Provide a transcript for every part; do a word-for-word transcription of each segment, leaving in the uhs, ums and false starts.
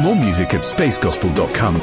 More music at space gospel dot com.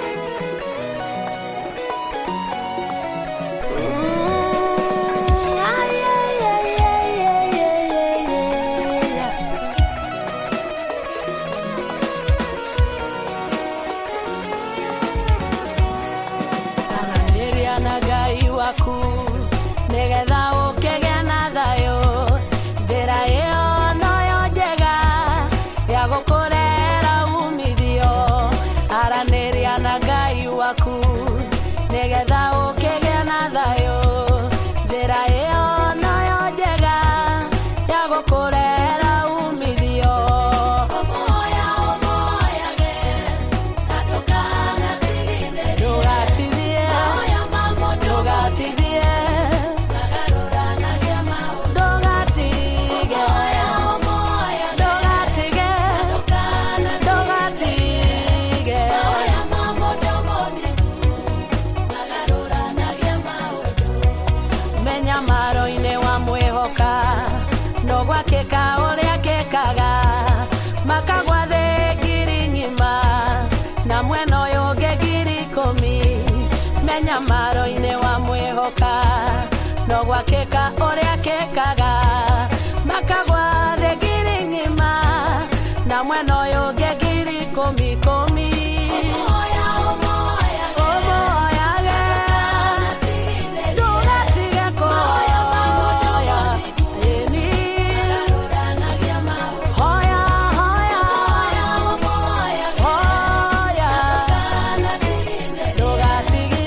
Maro ine wa mwehoka no gwakeka oria kekaga makagwa de giringima na mweno yo gegiri komi komi omoya omoya omoya ge doga tige ko oya eni arura na ma hoya hoya omoya hoya doga tige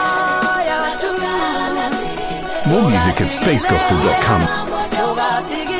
More music at space gospel dot com.